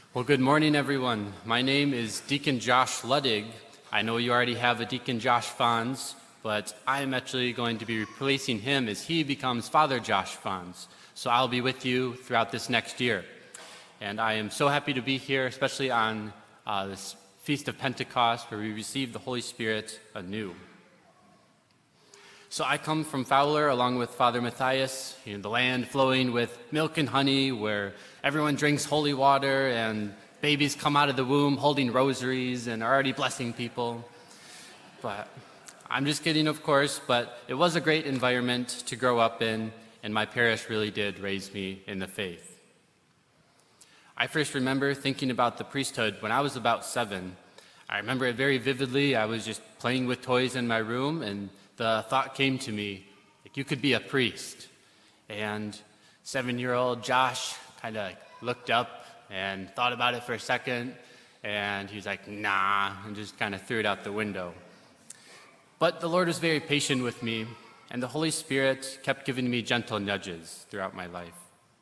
Well, good morning, everyone. My name is Deacon Josh Luddig. I know you already have a Deacon Josh Fons, but I am actually going to be replacing him as he becomes Father Josh Fons. So I'll be with you throughout this next year. And I am so happy to be here, especially on this Feast of Pentecost, where we receive the Holy Spirit anew. So I come from Fowler along with Father Matthias, the land flowing with milk and honey, where everyone drinks holy water and babies come out of the womb holding rosaries and are already blessing people. But I'm just kidding, of course, but it was a great environment to grow up in, and my parish really did raise me in the faith. I first remember thinking about the priesthood when I was about 7. I remember it very vividly. I was just playing with toys in my room, and the thought came to me, you could be a priest. And 7-year-old Josh kind of looked up and thought about it for a second, and he was like, nah, and just kind of threw it out the window. But the Lord was very patient with me, and the Holy Spirit kept giving me gentle nudges throughout my life.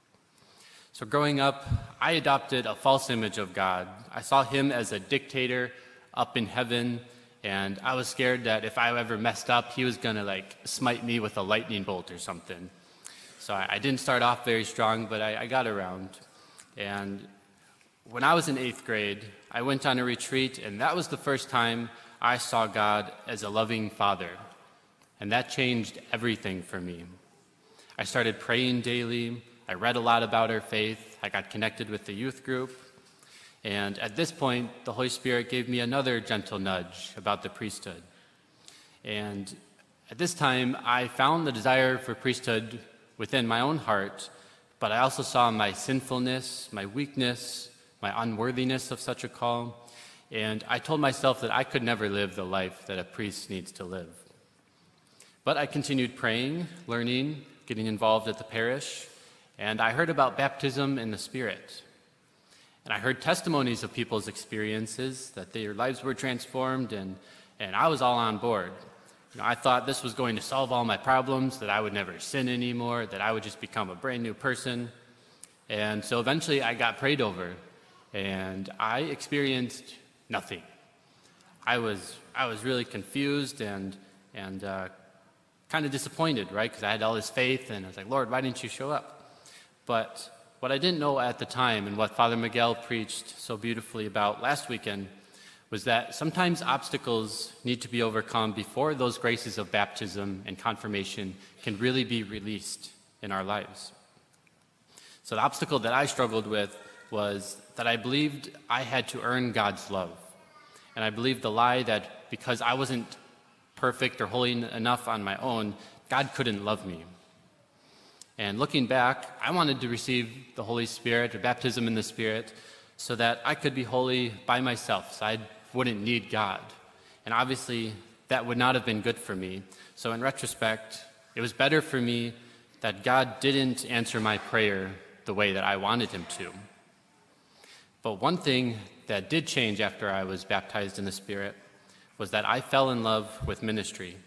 So growing up, I adopted a false image of God. I saw him as a dictator up in heaven, and I was scared that if I ever messed up, he was going to smite me with a lightning bolt or something. So I didn't start off very strong, but I got around. And when I was in 8th grade, I went on a retreat, and that was the first time I saw God as a loving Father. And that changed everything for me. I started praying daily. I read a lot about our faith. I got connected with the youth group. And at this point, the Holy Spirit gave me another gentle nudge about the priesthood. And at this time, I found the desire for priesthood within my own heart, but I also saw my sinfulness, my weakness, my unworthiness of such a call. And I told myself that I could never live the life that a priest needs to live. But I continued praying, learning, getting involved at the parish, and I heard about baptism in the Spirit. And I heard testimonies of people's experiences, that their lives were transformed, and I was all on board. I thought this was going to solve all my problems, that I would never sin anymore, that I would just become a brand new person. And so eventually I got prayed over, and I experienced nothing. I was really confused and kind of disappointed, right? Because I had all this faith, and I was like, Lord, why didn't you show up? But what I didn't know at the time, and what Father Miguel preached so beautifully about last weekend, was that sometimes obstacles need to be overcome before those graces of baptism and confirmation can really be released in our lives. So the obstacle that I struggled with was that I believed I had to earn God's love. And I believed the lie that because I wasn't perfect or holy enough on my own, God couldn't love me. And looking back, I wanted to receive the Holy Spirit or baptism in the Spirit so that I could be holy by myself, so I wouldn't need God. And obviously, that would not have been good for me. So in retrospect, it was better for me that God didn't answer my prayer the way that I wanted him to. But one thing that did change after I was baptized in the Spirit was that I fell in love with ministry.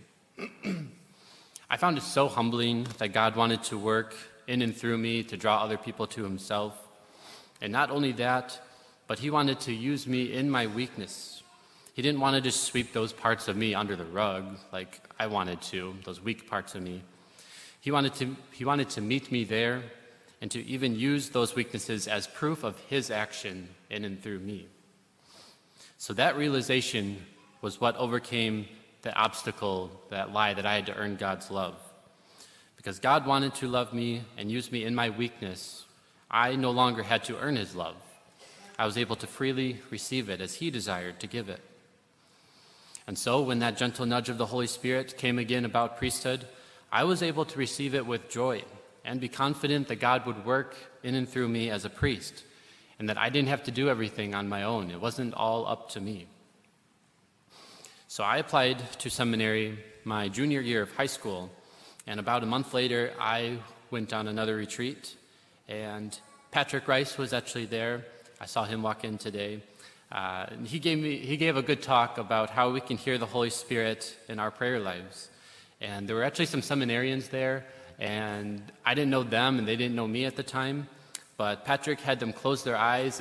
I found it so humbling that God wanted to work in and through me to draw other people to himself. And not only that, but he wanted to use me in my weakness. He didn't want to just sweep those parts of me under the rug like I wanted to, those weak parts of me. He wanted to meet me there and to even use those weaknesses as proof of his action in and through me. So that realization was what overcame the obstacle, that lie that I had to earn God's love. Because God wanted to love me and use me in my weakness, I no longer had to earn his love. I was able to freely receive it as he desired to give it. And so when that gentle nudge of the Holy Spirit came again about priesthood, I was able to receive it with joy and be confident that God would work in and through me as a priest, and that I didn't have to do everything on my own. It wasn't all up to me. So I applied to seminary my junior year of high school, and about a month later, I went on another retreat, and Patrick Rice was actually there. I saw him walk in today. He gave a good talk about how we can hear the Holy Spirit in our prayer lives. And there were actually some seminarians there, and I didn't know them, and they didn't know me at the time. But Patrick had them close their eyes and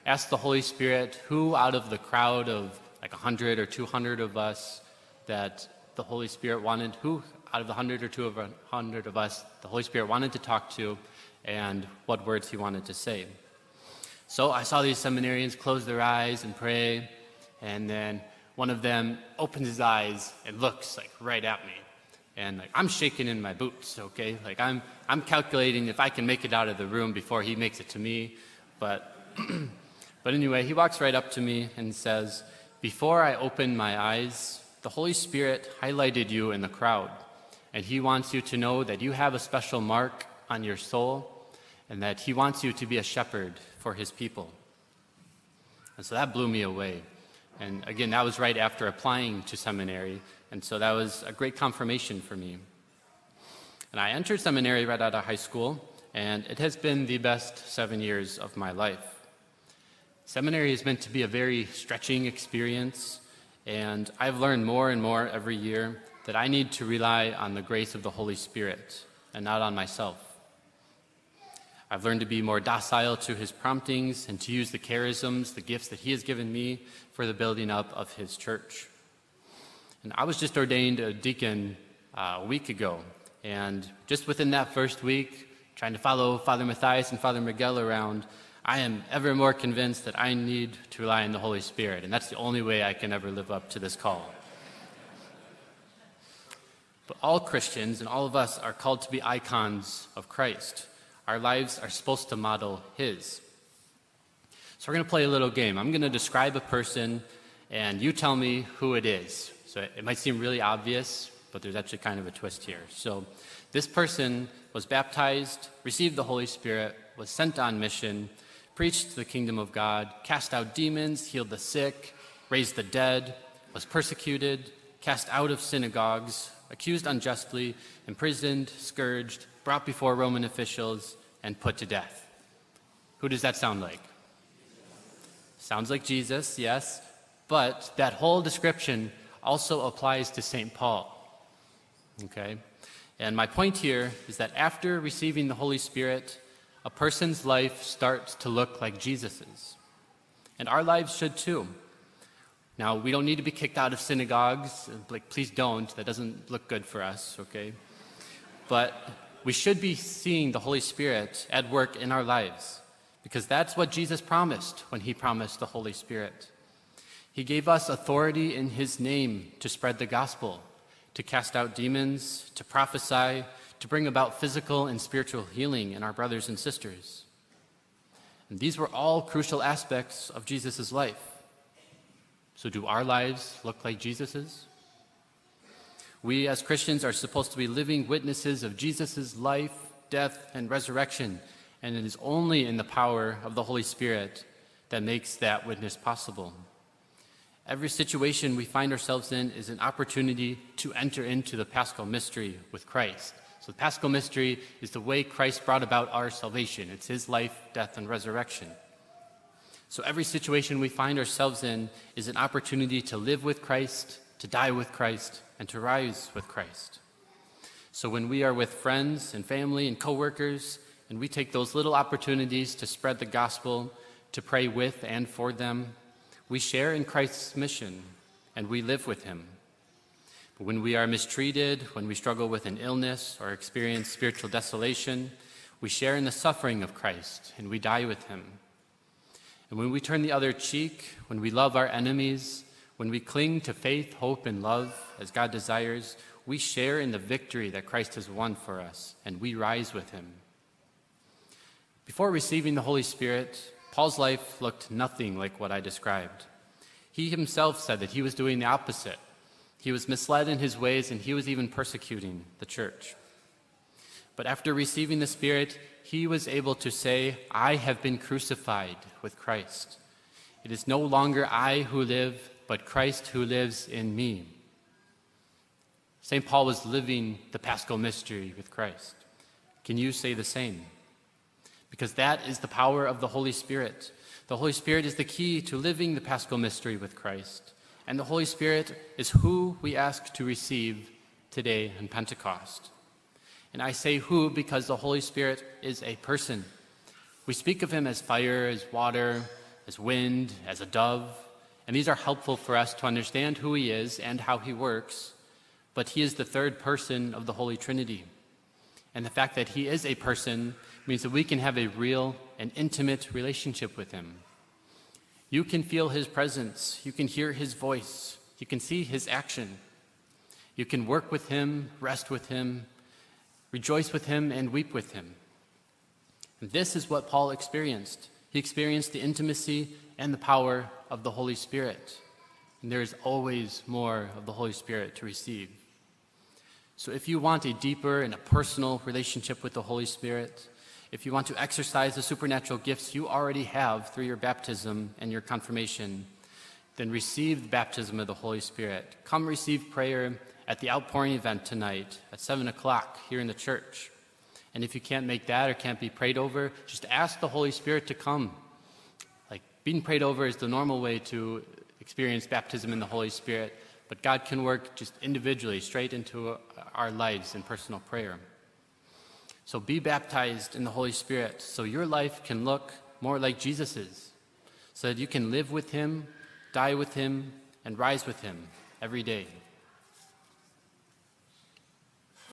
asked the Holy Spirit who out of the crowd of like 100 or 200 of us that the Holy Spirit wanted, who out of the 100 or 200 of us the Holy Spirit wanted to talk to, and what words he wanted to say. So I saw these seminarians close their eyes and pray, and then one of them opens his eyes and looks like right at me. And like I'm shaking in my boots, okay? Like I'm calculating if I can make it out of the room before he makes it to me. But anyway, he walks right up to me and says, "Before I open my eyes, the Holy Spirit highlighted you in the crowd, and he wants you to know that you have a special mark on your soul, and that he wants you to be a shepherd for his people." And so that blew me away. And again, that was right after applying to seminary, and so that was a great confirmation for me. And I entered seminary right out of high school, and it has been the best 7 years of my life. Seminary is meant to be a very stretching experience, and I've learned more and more every year that I need to rely on the grace of the Holy Spirit and not on myself. I've learned to be more docile to his promptings and to use the charisms, the gifts that he has given me for the building up of his church. And I was just ordained a deacon a week ago, and just within that first week, trying to follow Father Matthias and Father Miguel around, I am ever more convinced that I need to rely on the Holy Spirit, and that's the only way I can ever live up to this call. But all Christians and all of us are called to be icons of Christ. Our lives are supposed to model his. So we're going to play a little game. I'm going to describe a person, and you tell me who it is. So it might seem really obvious, but there's actually kind of a twist here. So this person was baptized, received the Holy Spirit, was sent on mission, preached the kingdom of God, cast out demons, healed the sick, raised the dead, was persecuted, cast out of synagogues, accused unjustly, imprisoned, scourged, brought before Roman officials, and put to death. Who does that sound like? Sounds like Jesus, yes, but that whole description also applies to St. Paul, okay? And my point here is that after receiving the Holy Spirit, a person's life starts to look like Jesus's. And our lives should too. Now, we don't need to be kicked out of synagogues. Like, please don't. That doesn't look good for us, okay? But we should be seeing the Holy Spirit at work in our lives, because that's what Jesus promised when he promised the Holy Spirit. He gave us authority in his name to spread the gospel, to cast out demons, to prophesy, to bring about physical and spiritual healing in our brothers and sisters. And these were all crucial aspects of Jesus' life. So do our lives look like Jesus's? We as Christians are supposed to be living witnesses of Jesus' life, death, and resurrection, and it is only in the power of the Holy Spirit that makes that witness possible. Every situation we find ourselves in is an opportunity to enter into the Paschal mystery with Christ. So the Paschal mystery is the way Christ brought about our salvation. It's his life, death, and resurrection. So every situation we find ourselves in is an opportunity to live with Christ, to die with Christ, and to rise with Christ. So when we are with friends and family and coworkers, and we take those little opportunities to spread the gospel, to pray with and for them, we share in Christ's mission, and we live with him. But when we are mistreated, when we struggle with an illness or experience spiritual desolation, we share in the suffering of Christ, and we die with him. And when we turn the other cheek, when we love our enemies, when we cling to faith, hope, and love as God desires, we share in the victory that Christ has won for us, and we rise with him. Before receiving the Holy Spirit, Paul's life looked nothing like what I described. He himself said that he was doing the opposite. He was misled in his ways, and he was even persecuting the church. But after receiving the Spirit, he was able to say, "I have been crucified with Christ. It is no longer I who live, but Christ who lives in me." St. Paul was living the Paschal mystery with Christ. Can you say the same? Because that is the power of the Holy Spirit. The Holy Spirit is the key to living the Paschal mystery with Christ. And the Holy Spirit is who we ask to receive today on Pentecost. And I say who because the Holy Spirit is a person. We speak of him as fire, as water, as wind, as a dove. And these are helpful for us to understand who he is and how he works. But he is the third person of the Holy Trinity. And the fact that he is a person means that we can have a real and intimate relationship with him. You can feel his presence. You can hear his voice. You can see his action. You can work with him, rest with him, rejoice with him, and weep with him. And this is what Paul experienced. He experienced the intimacy and the power of the Holy Spirit. And there is always more of the Holy Spirit to receive. So if you want a deeper and a personal relationship with the Holy Spirit, if you want to exercise the supernatural gifts you already have through your baptism and your confirmation, then receive the baptism of the Holy Spirit. Come receive prayer at the outpouring event tonight at 7 o'clock here in the church. And if you can't make that or can't be prayed over, just ask the Holy Spirit to come. Like, being prayed over is the normal way to experience baptism in the Holy Spirit, but God can work just individually, straight into our lives in personal prayer. So be baptized in the Holy Spirit so your life can look more like Jesus's, so that you can live with him, die with him, and rise with him every day.